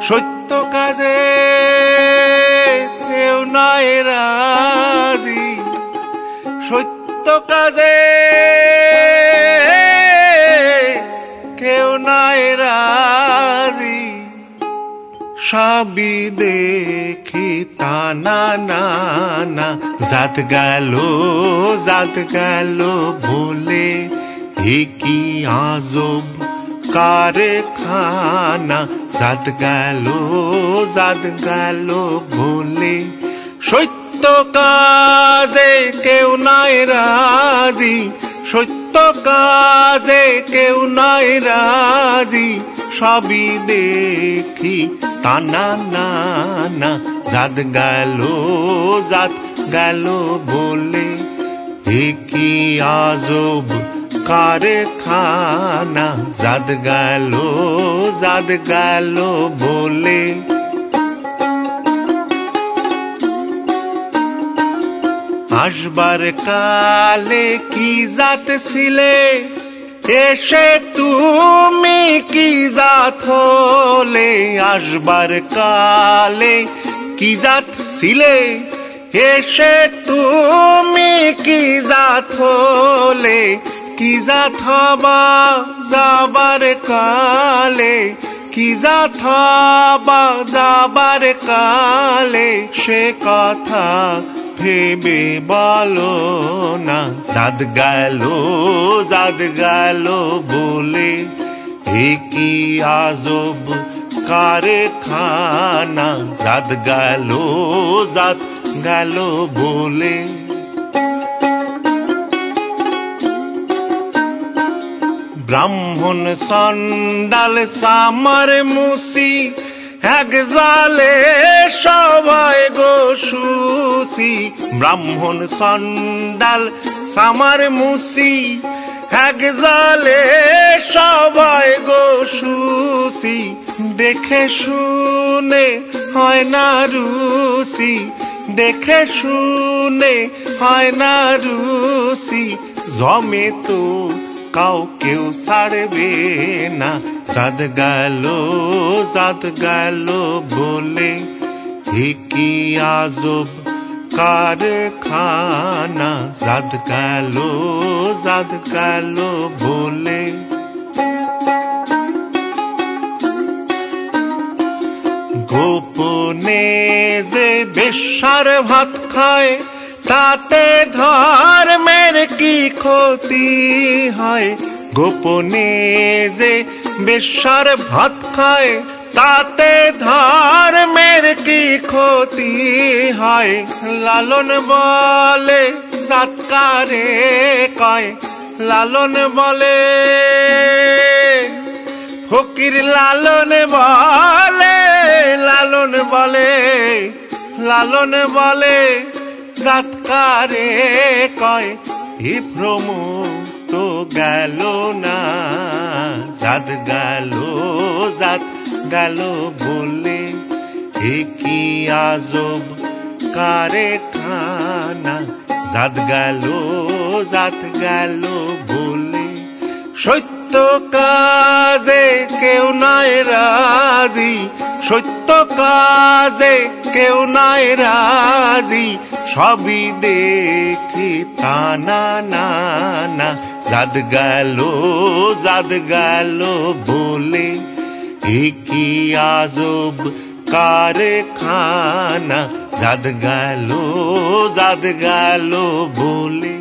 সত্য কাজে কেউ নাই রাজি, সত্য কাজে কেউ নাই রাজি। সবই দেখি তা না না না, জাত গেল বলে এ কি আজব কারখানা। জাত গেল বলে সত্য কাজে কেউ নাই রাজি, সত্য কাজে কেউ নাই রাজি। সবই দেখি তা না না না, জাত গেল বলে এ কি আজব কারখানা। জাত গেল বলে আসবার কালে কি জাত ছিলে, এসে তুমি কি জাত হলে। আসবার কালে কি জাত ছিলে, এসে তুমি কি জাত হলে। কি জাত হবা যাবার কালে, কি জাত হবা যাবার কালে। সে কথা ভেবে বলো না, জাত গেল বলে এ কি আজব কারখানা। জাত গেল বলে ব্রাহ্মণ চণ্ডাল চামার মুসি, এক জালে সবাই গো সুসি। ব্রাহ্মণ চণ্ডাল চামার মুসি, এক জালে সবাই গো সুসি। দেখে শুনে হয় না রুসি, দেখে শুনে হয় না রুসি। জমে তো কাউকেও ছাড়বে না, জাত গেল বলে এ কি আজব কারখানা। জাত গেল বলে গোপনে যে বেশ্যার ভাত খায়, তাতে ধর্মের কি ক্ষতি হয়। গোপনে যে বেশ্যার ভাত খায়, তাতে ধর্মের কি ক্ষতি হয়। লালন বলে জাত কারে কয়, লালন বলে ফকির। লালন বলে লালন বলে জাত কারে কয়। এ ভ্রম তো গেল না, জাত গেল বলে এ কি আজব কারখানা। জাত গেল বলে সত্য কাজে কেউ নাই রাজি, সত্য কাজে কেউ নাই রাজি। সবই দেখি তা না না না, জাত গেল বলে এ কি আজব কারখানা। জাত গেল বলে